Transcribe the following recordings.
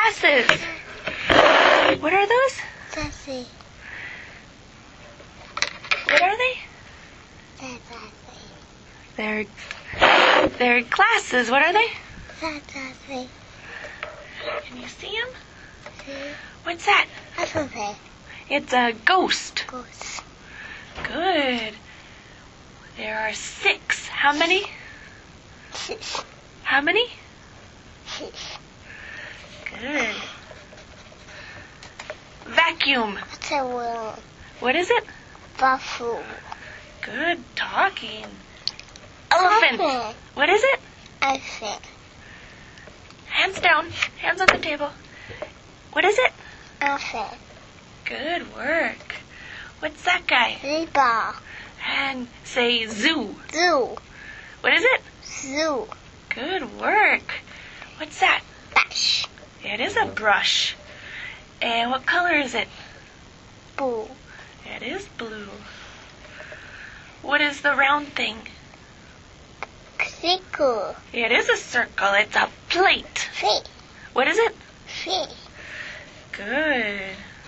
glasses. What are those? Sassy. What are they? They're glasses. What are they? Sassy. Can you see them? What's that? Alphabet. It's a ghost. Goose. Good. There are 6. How many? How many? Good. Vacuum. What's a word? What is it? Buffalo. Good talking. Elephant. Elephant. What is it? Elephant. Hands down. Hands on the table. What is it? Elephant. Good work. What's that guy? Zebra. And say zoo. Zoo. What is it? Zoo. Good work. What's that? Brush. It is a brush. And what color is it? Blue. It is blue. What is the round thing? Circle. It is a circle. It's a plate. Fish. What is it? Fish. Good.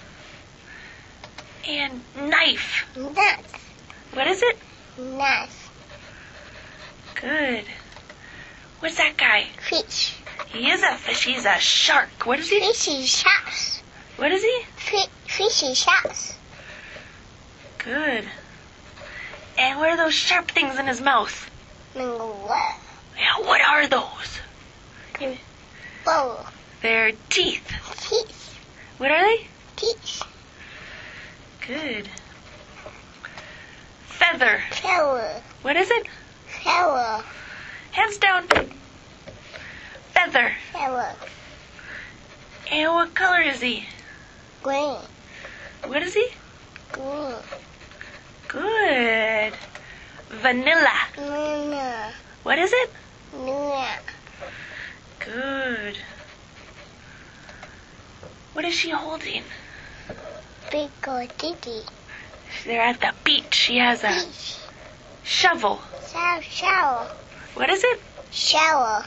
And knife. Nuts. What is it? Nuts. Good. What's that guy? Fish. He is a fish. He's a shark. What is he? Fishy shots. What is he? Fishy shots. Good. And what are those sharp things in his mouth? What? Yeah, what are those? Bowl. They're teeth. Teeth. What are they? Teeth. Good. Feather. Flower. What is it? Flower. Hands down. Feather. Flower. And what color is he? Green. What is he? Green. Good. Vanilla. Luna. What is it? Luna. Good. What is she holding? Big old Diddy. They're at the beach. She has a Beach. shovel. Shower. What is it? Shower.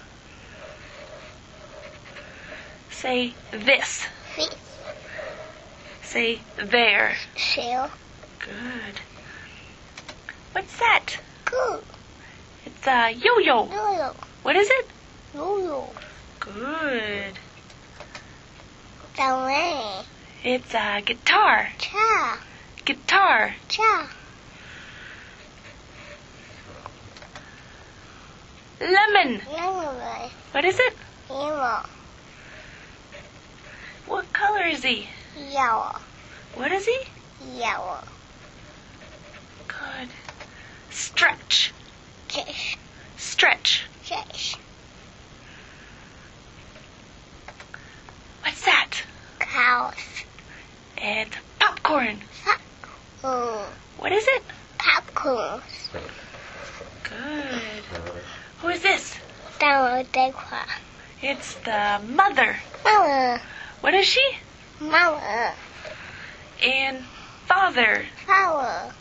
Say this. Fish. Say there. Shell. Good. What's that? Good. It's a yo-yo. Yo-yo. What is it? Yo-yo. Good. The rain. It's a guitar. Cha. Guitar. Cha. Lemon. Lemon. What is it? Yellow. What color is he? Yellow. What is he? Yellow. Good. Stretch. Fish. Stretch. Fish. What's that? Cows. It's popcorn. What is it? Popcorn. Good. Who is this? Dekwa. It's the mother. Mama. What is she? Mama. And father. Flower.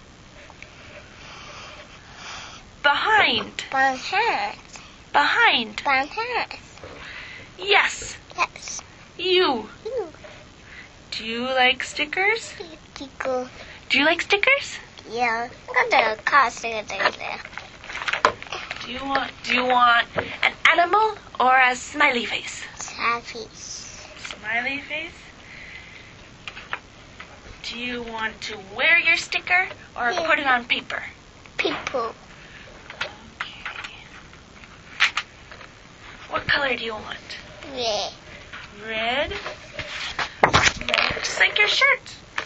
Behind. Banana. Behind. Banana. Yes. Yes. You. You. Do you like stickers? Tickle. Do you like stickers? Yeah. Got the car sticker there. Do you want an animal or a smiley face? Happy. Smiley face? Do you want to wear your sticker or Yeah. put it on paper? People. Okay. What color do you want? Yeah. Red? Just like your shirt.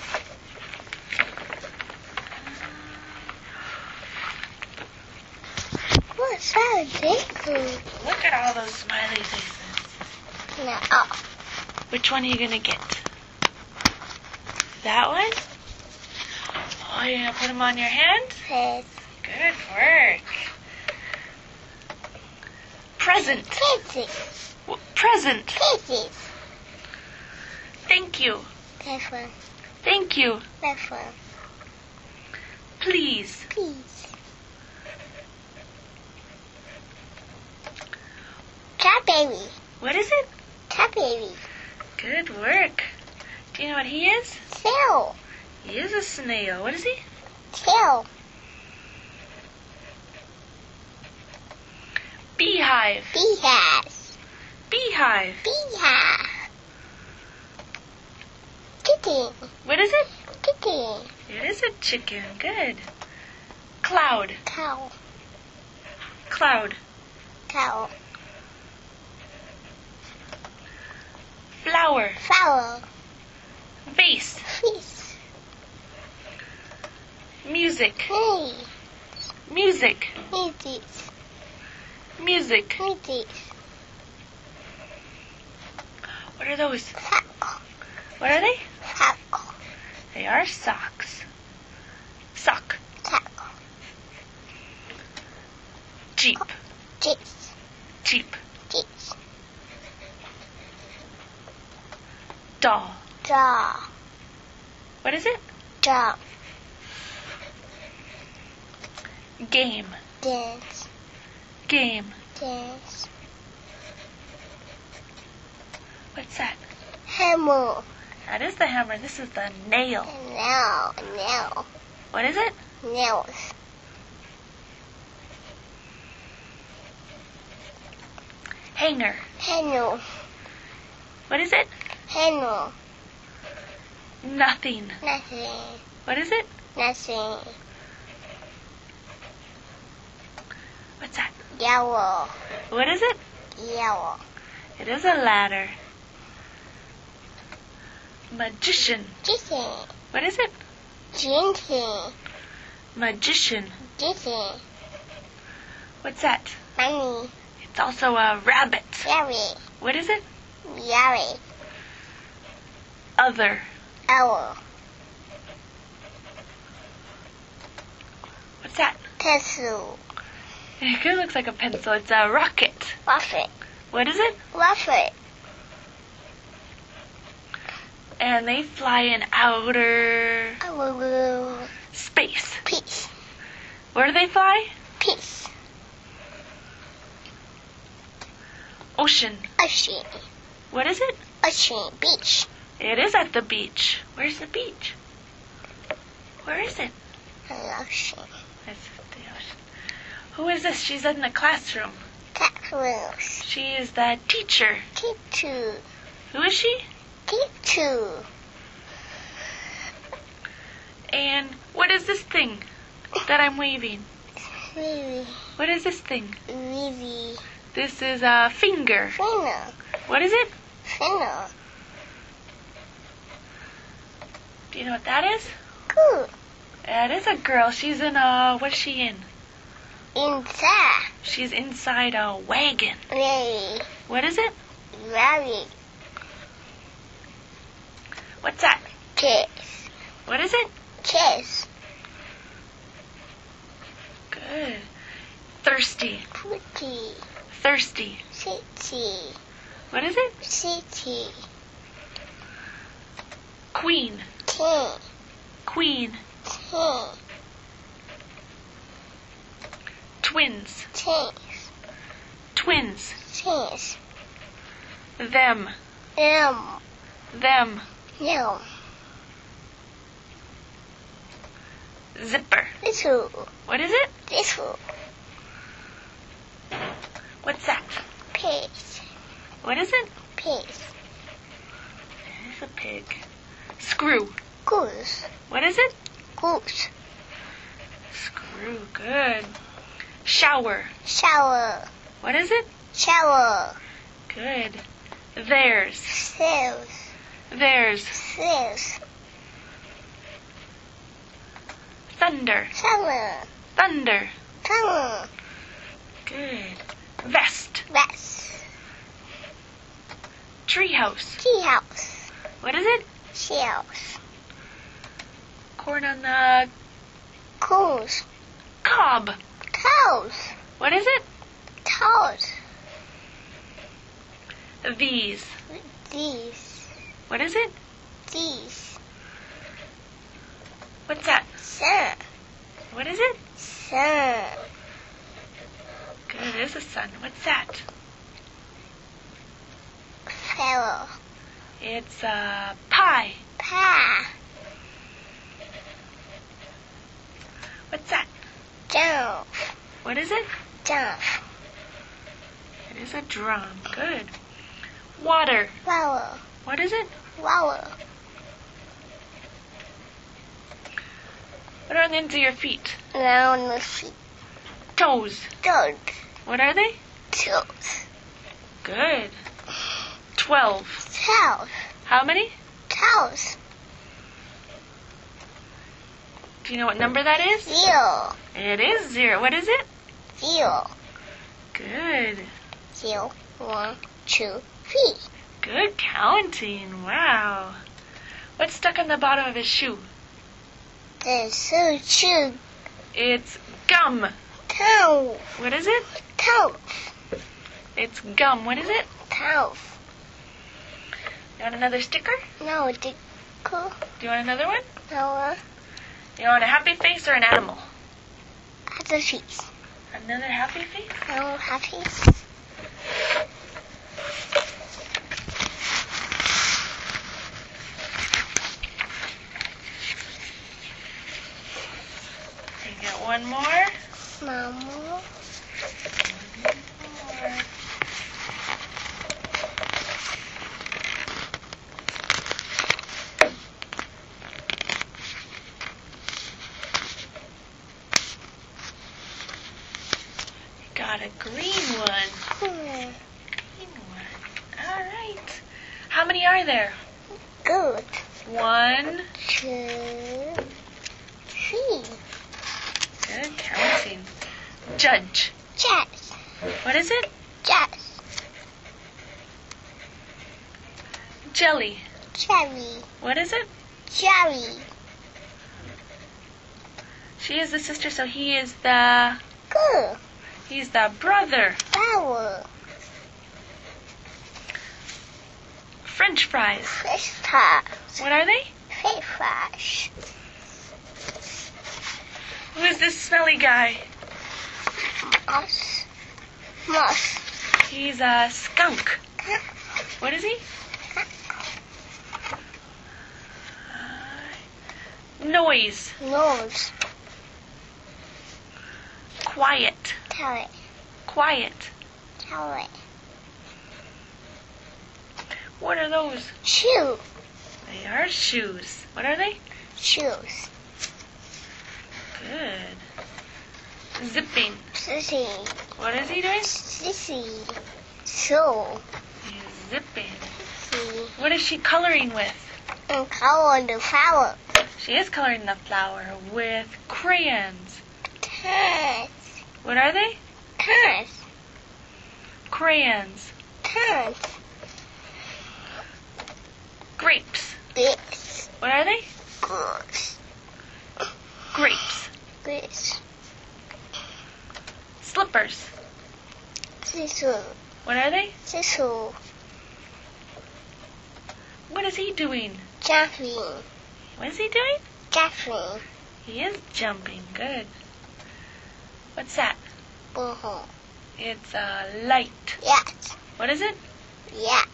What's that? Tickle. Look at all those smiley faces. No. Oh. Which one are you going to get? That one? Oh, you're going to put them on your hand? Yes. Good work. Present. Kisses. Present. Kisses. Thank you. That one. Thank you. That one. Please. Please. Cat baby. What is it? Cat baby. Good work. Do you know what he is? Tail. He is a snail. What is he? Tail. Beehive. Beehive. Beehive. Beehive. Chicken. What is it? Chicken. It is a chicken. Good. Cloud. Cow. Cloud. Cow. Flower. Flower. Vase. Fish. Music. Hey. Music. Music. Music. Music. What are those? Sock. What are they? Sock. They are socks. Sock. Sock. Jeep. Chips. Jeep. Chips. Doll. Draw. What is it? Draw. Game. Dance. Game. Dance. What's that? Hammer. That is the hammer. This is the nail. Nail. Nail. What is it? Nails. Hanger. Handle. What is it? Handle. Nothing. Nothing. What is it? Nothing. What's that? Yellow. What is it? Yellow. It is a ladder. Magician. Chicken. What is it? Drinking. Magician. Chicken. What's that? Money. It's also a rabbit. Berry. What is it? Berry. Other. Owl. What's that? Pencil. It kind of looks like a pencil. It's a rocket. Waffle. What is it? Waffle. And they fly in outer Owl. space. Peace. Where do they fly? Peace. Ocean. Ocean. What is it? Ocean. Beach. It is at the beach. Where's the beach? Where is it? Ocean. It's the ocean. Who is this? She's in the classroom. Tacos. She is the teacher. Teacher. Who is she? Teacher. And what is this thing that I'm waving? Really. What is this thing? Really. This is a finger. Finna. What is it? Finna. Do you know what that is? Good. That is a girl. She's in a... What is she in? Inside. She's inside a wagon. Really. What is it? Really. What's that? Kiss. What is it? Kiss. Good. Thirsty. Pretty. Thirsty. City. What is it? City. Queen. King. Queen. King. Twins. Tings. Twins. Tings. Them. Them. Them. No. Zipper. Little. What is it? Little. What's that? Pig. What is it? Pig. It's a pig. Screw. Goose. What is it? Goose. Screw. Good. Shower. Shower. What is it? Shower. Good. Theirs. Sales. Theirs. Sales. Thunder. Summer. Thunder. Summer. Good. Vest. Vest. Treehouse. Tea house. What is it? Shells. Corn on the Coals. cob. Cows. What is it? Toes. These. These. What is it? These. What's that? Sun. What is it? Sun. Good, it is a sun. What's that? Fellow. It's pie. Pa. What's that? Jump. What is it? Jump. It is a drum. Good. Water. Flower. What is it? Flower. What are on the ends of your feet? Round the feet. Toes. Toes. What are they? Toes. Good. 12. Toes. How many? Toes. Do you know what number that is? 0. It is 0. What is it? 0. Good. 0. 1, 2, 3. Good counting. Wow. What's stuck on the bottom of his shoe? The so two. It's gum. Toe. What is it? Toe. It's gum. What is it? Toe. You want another sticker? No, the cool. Do you want another one? No, You want a happy face or an animal? other feet. Another happy face? No, happy. You get one more. Mama. More. Got a green one. Green one. All right. How many are there? Good. 1, 2, 3. good counting. Judge. Jazz. What is it? Jazz. Jelly. Cherry. What is it? Cherry. She is the sister, so he is the... Good. He's the brother. Flower. French fries. Fish fries. What are they? Fish fries. Who is this smelly guy? Moss. Moss. He's a skunk. What is he? Noise. Nose. Quiet. Carrot. Quiet. Carrot. What are those? Shoe. They are shoes. What are they? Shoes. Good. Zipping. Sissy. What is he doing? Sissy. So. He's zipping. See. What is she coloring with? And color the flower. She is coloring the flower with crayons. Cats. What are they? Cats. Crayons. Cats. Grapes. This. What are they? Goose. Grapes. This. Slippers. Thistle. What are they? Thistle. What is he doing? Jumping. What is he doing? Jumping. He is jumping. Good. What's that? Boo-hoo. It's a light. Yes. What is it? Yeah.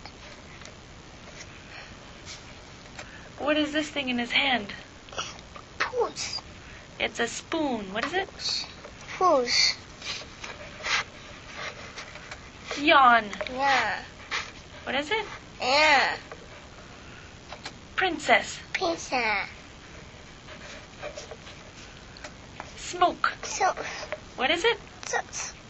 What is this thing in his hand? Puss. It's a spoon. What is it? Puss. Yawn. Yeah. What is it? Yeah. Princess. Pizza. Smoke. So. What is it? So.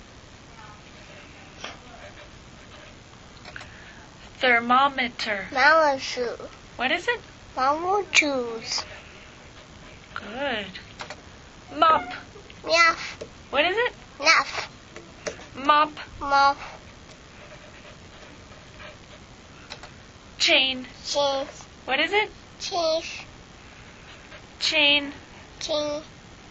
Thermometer. Mama shoe. What is it? Mama shoes. Good. Mop. Meow. What is it? Nuff. Mop. Mop. Chain. Cheese. What is it? Cheese. Chain. Cheese.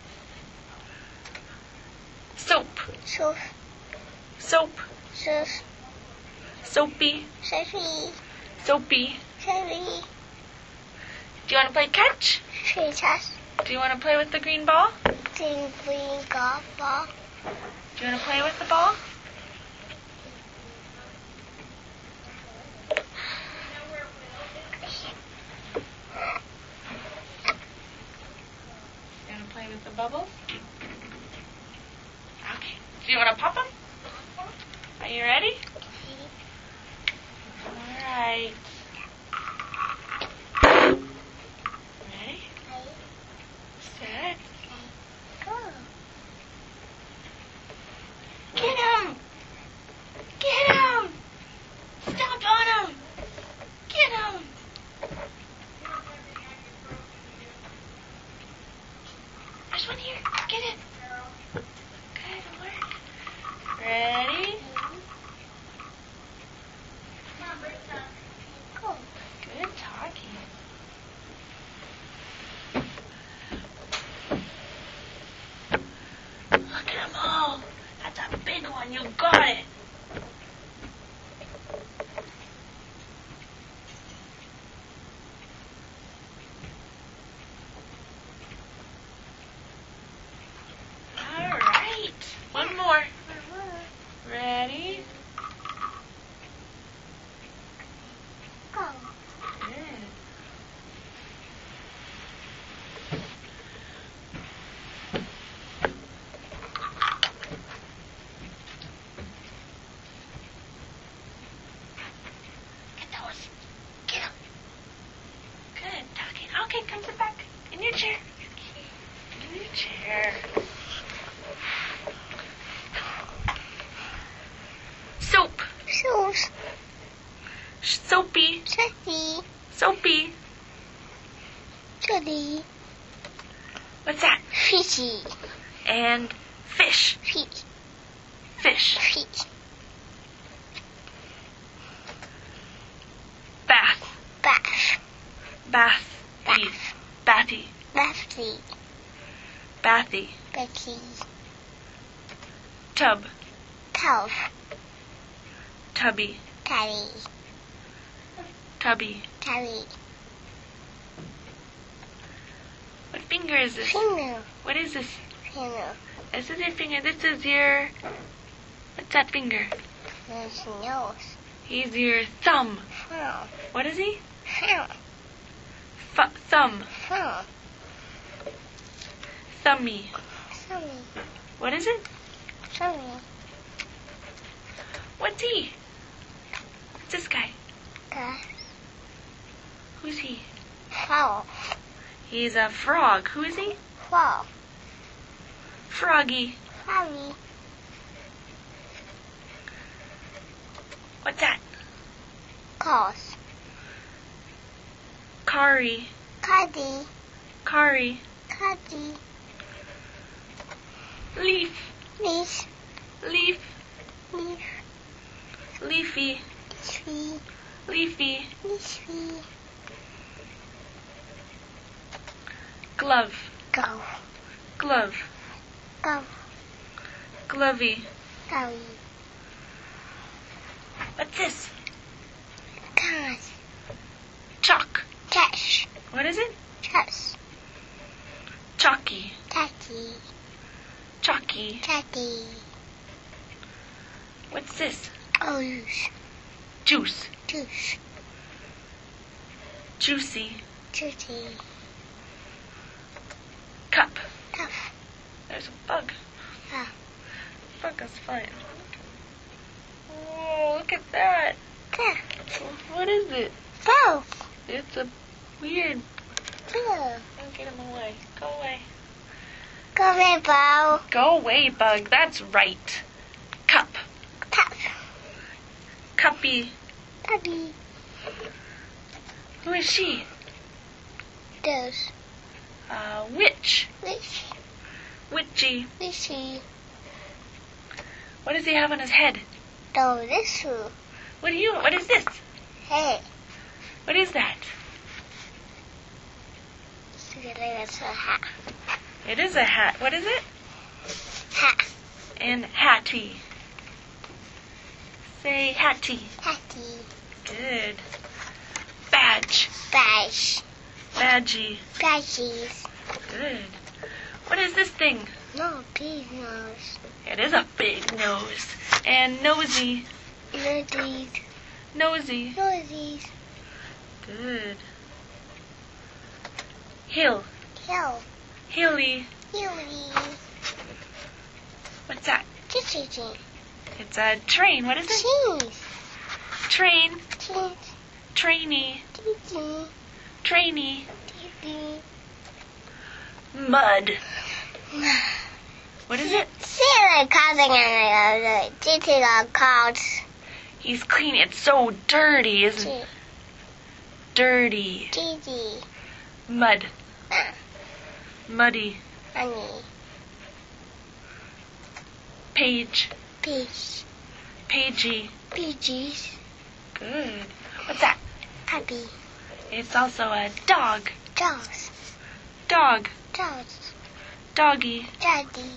Soap. Soup. Soap. Sauce. Soapy. Sophie. Soapy. Sophie. Do you want to play catch? Princess. Do you want to play with the green ball? Green golf ball. Do you want to play with the ball? bubbles? Okay. Do you want to pop them? Are you ready? All right. Ready? Set. Go. Get him! Get him! Stomp on him! Get him! There's one here. Get it. Good work. Ready? Go. Good talking. Look at them all. That's a big one. You got it. All right. One more. Ready? Go. Good. Get those. Get them. Good talking. Okay, come sit back in your chair. In your chair. Soap. Shoes. Soapy. Chutney. Soapy. Chili. What's that? Fishy. And fish. Fish. Fish. Fish. Bath. Bath. Bath. Bath. Bathy. Lefty. Bathy. Becky. Tub. Tub. Tubby. Teddy. Tubby. Teddy. What finger is this? Finger. What is this? Finger. This is your finger. This is your... What's that finger? There's nose. He's your thumb. Thumb. What is he? Thumb. Thumb. Thumb. Thummy. Thummy. What is it? Thummy. What's he? What's this guy? The Who's he? fall. He's a frog. Who is he? Fall. Froggy. Froggy. What's that? Cause. Kari. Cuddy. Kari. Cuddy. Leaf. Leaf. Leaf. Leaf. Leafy. Tree. Leafy. Leafy. Glove. Go. Glove. Go. Glovey. Go. What's this? Cause. Chalk. Cash. What is it? Chess. Chalky. Tacky. Chalky. Tacky. What's this? Orange. Juice. Juice. Juicy. Juicy. Cup. Tough. There's a bug. Ah. Bug is fine. Whoa, look at that. There. What is it? Bow. It's a weird... Bow. I'll get him away. Go away. Go away, bow. Go away, bug. That's right. Cup. Tough. Cuppy. Daddy. Who is she? Those. Witch. Wish. Witchy. Wishy. What does he have on his head? Do this. What is this? Hey. What is that? It's a hat. It is a hat. What is it? Hat. And hatty. Say hatty. Hatty. Good. Badge. Badge. Badgy. Badgies. Good. What is this thing? No, big nose. It is a big nose. And nosy. Nosies. Nosy. Nosies. Good. Hill. Hill. Hilly. Yuri. What's that? Cheese. It's a train. What is it? Cheese. Train. Cheese. Trainy. Cheese. Trainy. Cheese. Mud. What is it? Sarah causing a cheating on cards. He's cleaning. It's so dirty, isn't it? Dirty. Cheesy. Mud. Muddy. Honey. Page. Peach. Pagey. Peaches. Good. What's that? Puppy. It's also a dog. Dogs. Dog. Dogs. Doggy. Daddy.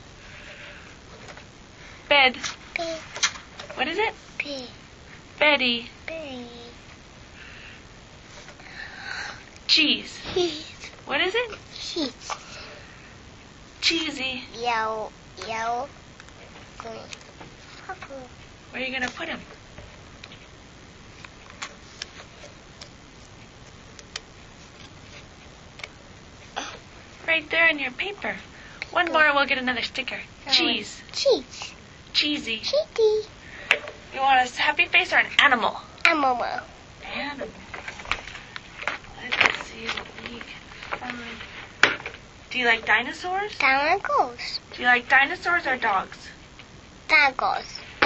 Bed. Pig. What is it? Pig. Betty. Pig. Cheese. Heat. What is it? Heat. Cheesy. Yellow. Yellow. Green. Purple. Where are you going to put him? Right there in your paper. One more and we'll get another sticker. Cheese. Cheese. Cheesy. Cheesy. You want a happy face or an animal? Animal. Animal. Let's see what we can find. Do you like dinosaurs? Dinosaurs. Do you like dinosaurs or dogs? Dinosaurs.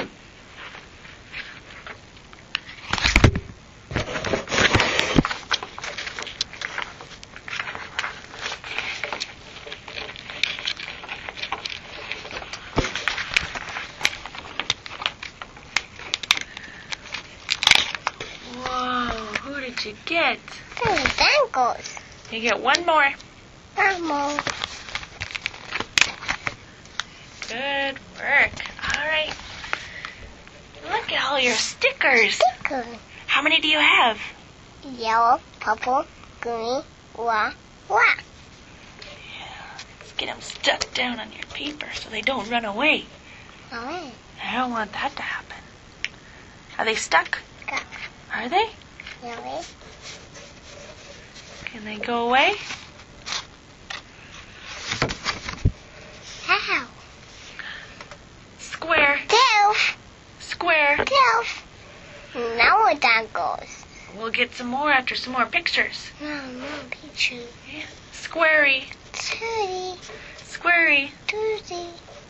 Whoa, who did you get? Dinosaurs. You get one more. Animal. Good work. All right. Look at all your stickers. Sticker. How many do you have? Yellow, purple, green, white. Let's get them stuck down on your paper so they don't run away. Alright. I don't want that to happen. Are they stuck? Go. Are they? Yellow. Can they go away? Ow. Square. Tail. Square. Tail. Now we're dinosaurs. We'll get some more after some more pictures. No, picture. Yeah. Squarey. Tootie. Squarey. Tootie.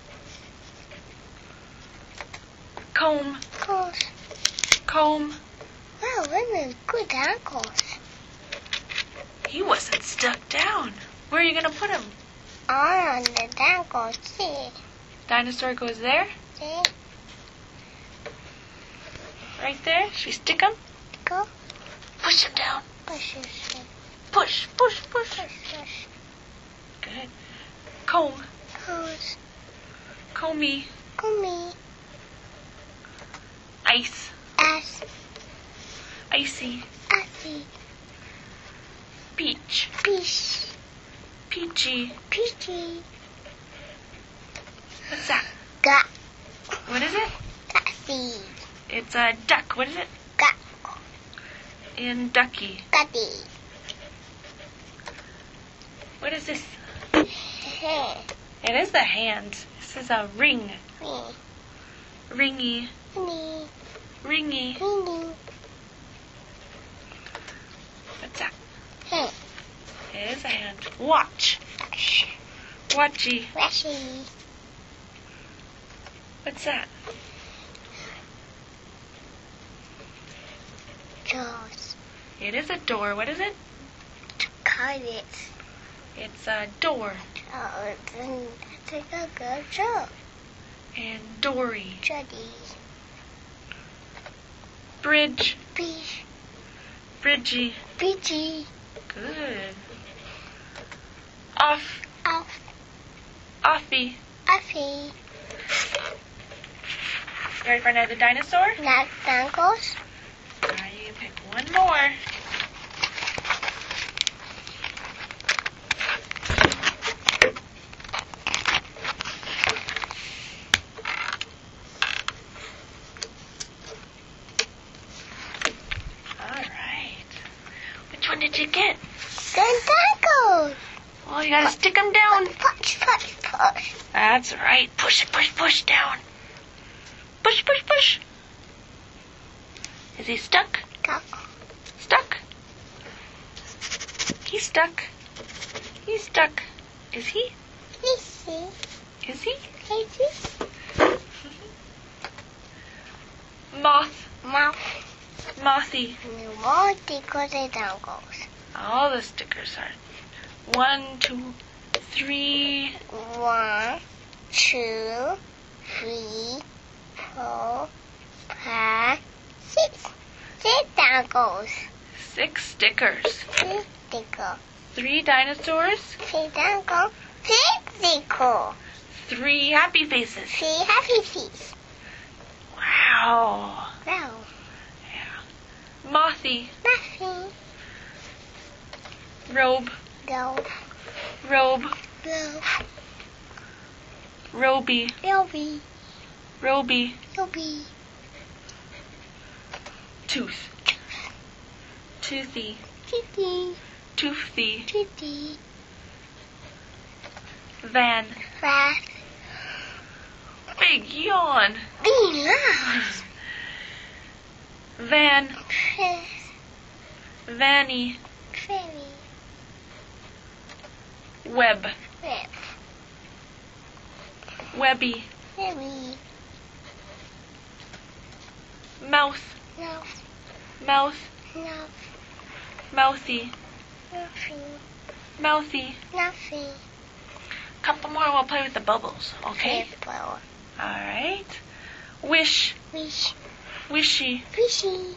Comb. Goes. Comb. Wow, we're good dinosaurs. He wasn't stuck down. Where are you going to put him? On the dinosaurs. See? Dinosaur goes there? See? Right there? Should we stick him? Go. Push him down. Push. Push, push, push. Push. Good. Comb. Goes. Comey. Gummy. Ice. Ass. Icy. Assy. Peach. Peach. Peachy. Peachy. What's that? Got. What is it? Gassy. It's a duck. What is it? Got. And ducky. Gutty. What is this? Hair. It is the hand. This is a ring. Me. Ringy. Me. Ringy. Me. What's that? Hair. It is a hand. Watch. Watchy. Rashy. What's that? Jaws. It is a door. What is it? Cut it. It's a door. Oh, then take a good job. And Dory. Juddy. Bridge. Beach. Bridgy. Beachy. Good. Off. Off. Offie. Affy. You ready for another dinosaur? Not dangles. Now you pick one more. All right. Which one did you get? Then dangles. Oh, you gotta stick him down. Push, push, push. That's right. Push, push, push down. Push, push, push. Is he stuck? Go. Stuck? He's stuck. He's stuck. Is he? Easy. Is he? Easy. Moth. Mouth. Mothy. More stickers and dongles. All the stickers are 1, 2, 3. 1, 2, 3, 4, 5, 6. 6 dongles. 6 stickers. 6 stickers. 3 dinosaurs. 3 dongles. 3 stickers. 3 happy faces. 3 happy feet. Wow. Wow. Yeah. Mothy. Nothing. Robe. Go. Robe. Go. Roby. Yobi. Roby. Yobi. Tooth. Toothy. Titi. Toothy. Titi. Van. Fast. Big yawn. Be lost. Van. Fish. Vanny. Fairy. Web. Rip. Webby. Fairy. Mouth. Mouth. Mouth. Mouth. Mouthy. Nothing. Mouthy. Nothing. Couple more and we'll play with the bubbles, okay? Paper. Alright. Wish. Wish. Wishy. Fishy.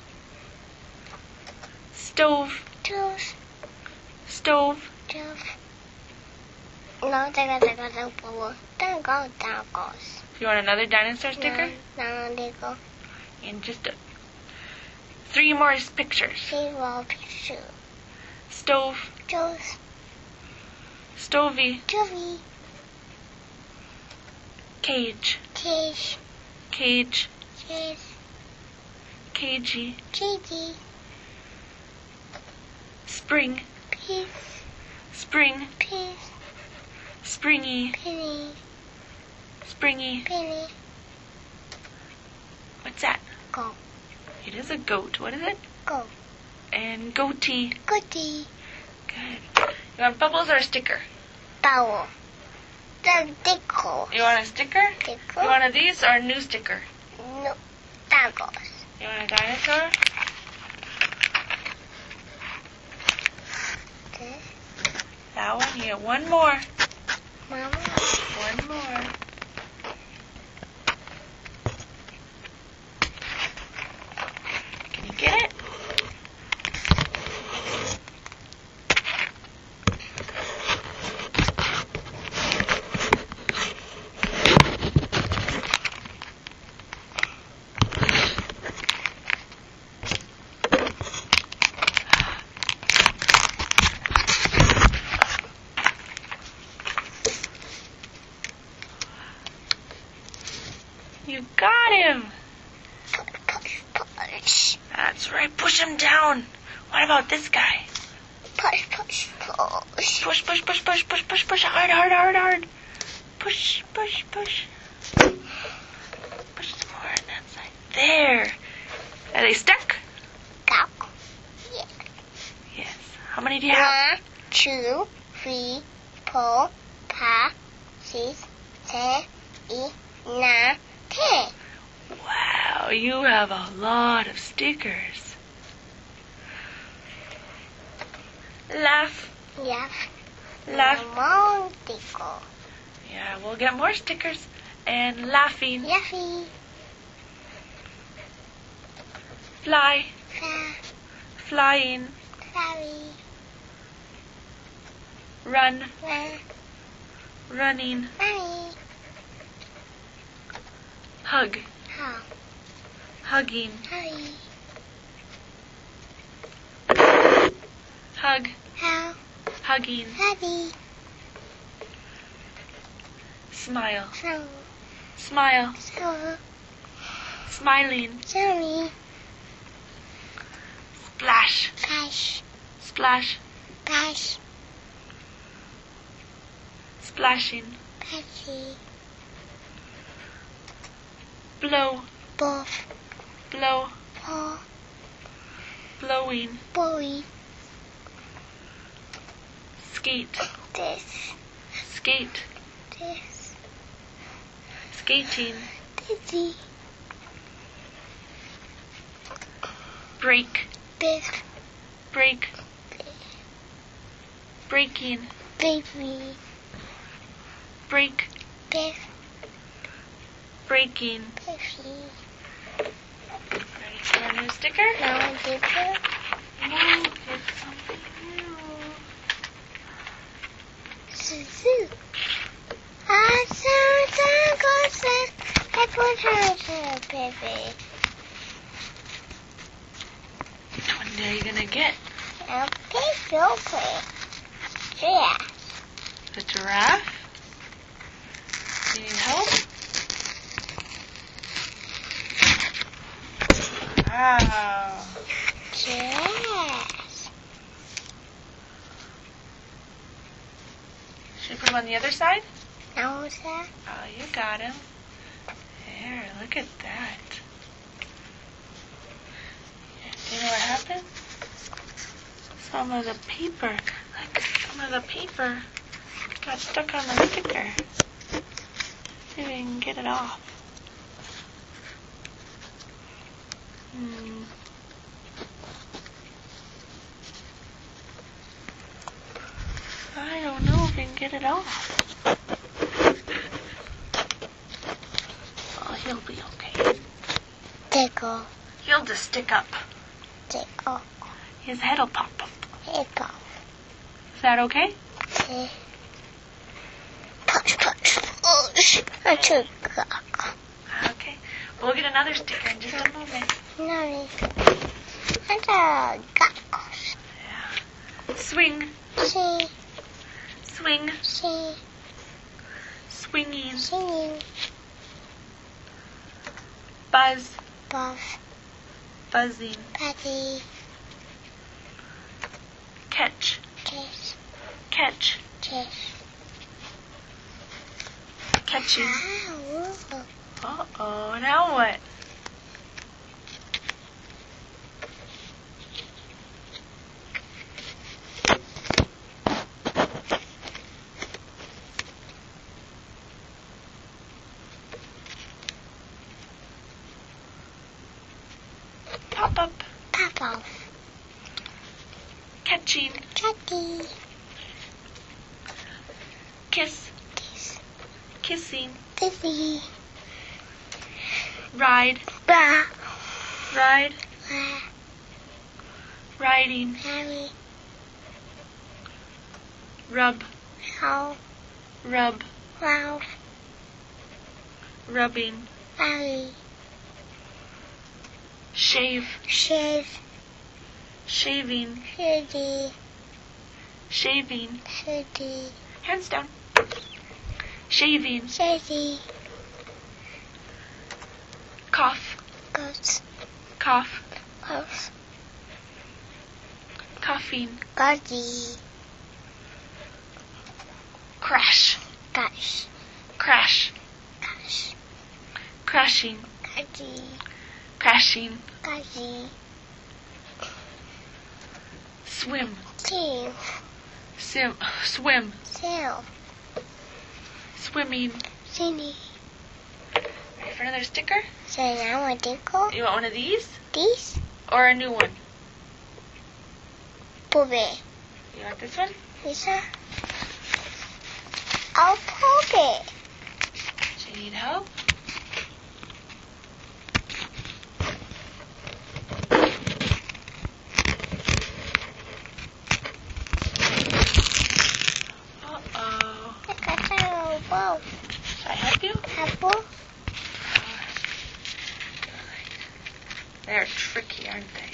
Stove. Toes. Stove. Toes. No, dongles. Dongles. You want another dinosaur sticker? No, dongles. And just 3 more pictures. 3 more pictures. Stove. Toes. Stovey. Toby. Cage. Cage. Cage. Cage. Cagey. Cagey. Spring. Peace. Spring. Peace. Springy. Penny. Springy. Penny. What's that? Go. It is a goat. What is it? Go. And goatee. Goody. Good. You want bubbles or a sticker? Bowl. The dickle. You want a sticker? Dickle. You want a these or a new sticker? No. Dongles. You want a dinosaur? This. That one. You get one more. Mama. One more. Can you get it? You got him. Push, push. That's right. Push him down. What about this guy? Push, push, push. Push, push, push, push, push, push, push. Hard, hard, hard, hard. Push, push, push. Push some more on that side. There. Are they stuck? Go. Yeah. Yes. How many do you have? 1, 2, 3, 4, 5, 6, 7, 8, 9, 10. Wow, you have a lot of stickers. Laugh. Yes. Laugh. More tickle. Yeah, we'll get more stickers. And laughing. Yuffie. Fly. Fa. Flying. Sorry. Run. Ra. Running. Mommy. Hug. How. Hugging. Hurry. Hug. How. Hugging. Hurry. Smile. So. Smile. So. Smiling. Sorry. Splash. Crash. Splash. Crash. Splashing. Patchy. Blow. Buff. Blow. Paw. Blowing. Boy. Skate. This. Skate. This. Skating. Dizzy. Break. Biff. Break. Breaking. Baby. Break. Biff. Breaking. Biffy. Ready for a new sticker? Now I did it. No, it's something new. Suzu. I put her to baby. Which one are you gonna get? Okay. Yeah. The giraffe? You need help? Wow. Yes. Should we put him on the other side? Now that. Oh, you got him. There, look at that. You know what happened? Some of the paper, got stuck on the sticker. See if we can get it off. I don't know if we can get it off. Oh, he'll be okay. Tickle. He'll just stick up. Tickle. His head'll pop up. Tickle. Is that okay? Push. I took Okay. We'll get another sticker in just a moment. no. I got Yeah. Swing. See. Swing. See. Swinging. Singing. Buzz. Buff. Buzzing. Patty. Catch. Kiss. Catch. Kiss. Catching. Ow. Uh-oh. Now what? Pop up. Pop off. Catching. Chucky. Kiss. Kiss. Kissing. Dizzy. Ride. Bra. Ride. Bra. Riding. Harry. Rub. How. Rub. Ralph. Rubbing. Harry. Shave. Shave. Shaving. Shitty. Shaving. Shitty. Hands down. Shaving. Shitty. Cough. Goats. Cough. Goats. Coughing. Guzzy. Crash. Gosh. Crash. Gosh. Crashing. Guzzy. Crashing. Guzzy. Swim. Team. Swim. Sail. Swimming. Cindy. Ready for another sticker? So now I tickle. You want one of these? This. Or a new one? Booby. You want this one? This one. I'll pop it. Do you need help? Uh-oh. Look at that bow. Should I help you? Apple. They're tricky, aren't they?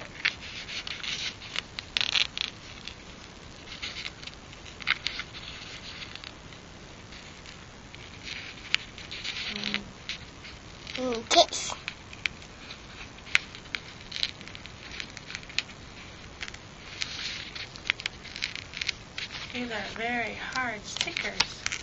Kiss. These are very hard stickers.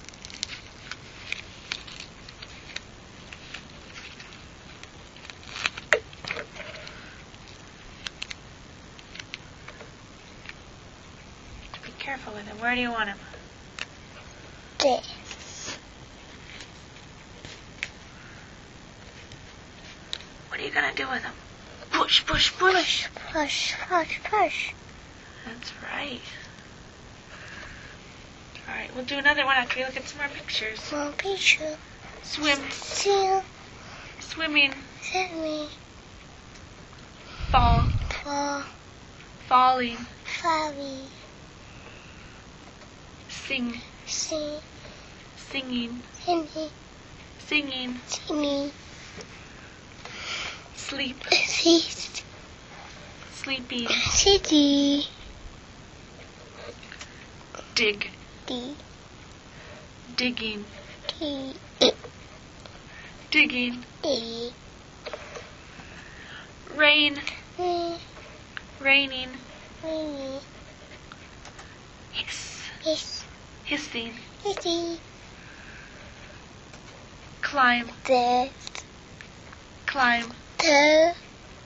careful with him. Where do you want him? There. What are you going to do with him? Push, push, push. Push, push, push. That's right. All right, we'll do another one after we look at some more pictures. More picture. Swim. See. Swimming. Swimming. Fall. Fall. Falling. Falling. Sing. Sing. Singing. Singing. Singing. Singing. Sleep. Cease. Sleeping. City. Dig. D. Digging. D. Digging. D. Rain. R. Raining. R. Hiss. S. Hissing. City. Climb. The. Climb. The.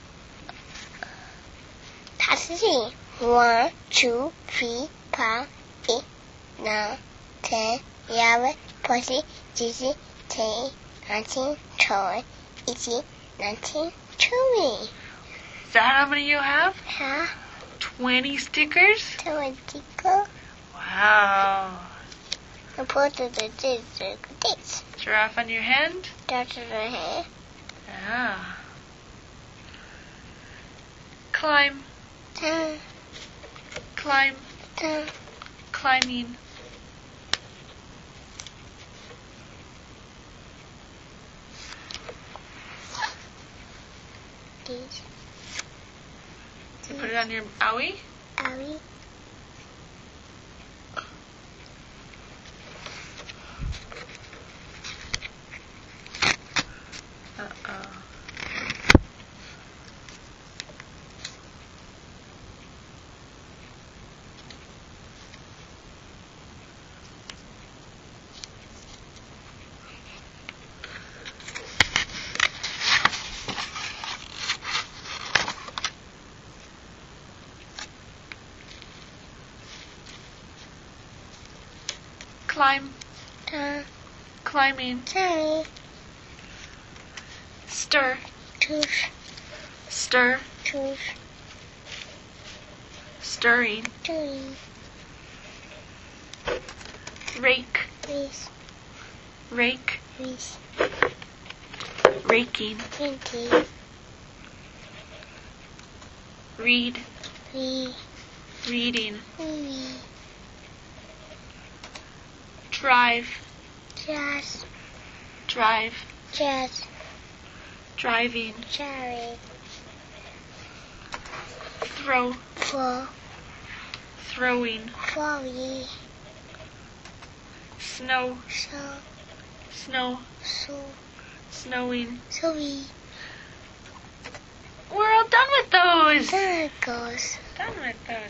它是谁 ？1, 2, 3, 4, 5, 6, 7, 8, 9, 10, 11, 12, 18, 19, 20. Is that how many you have? Huh? 20 stickers? 20 go. Wow. I put this. Giraffe on your hand? That's the hair. Yeah. Climb. Down, Climb. down. Climbing. These. You put it on your owie? Owie. Uh-oh. Climb. Down, Climbing. down. Stir. Tooth, Stir. tooth, Stirring. doing. Rake. This, Rake. this. Raking. 20. Read. We, Reading. we. Drive. Just, Drive. just. Driving. Cherry. Throw. For, Throwing. for we. Snow. So, Snow. so, Snowing. so we. We're all done with those. There it goes. Done with those.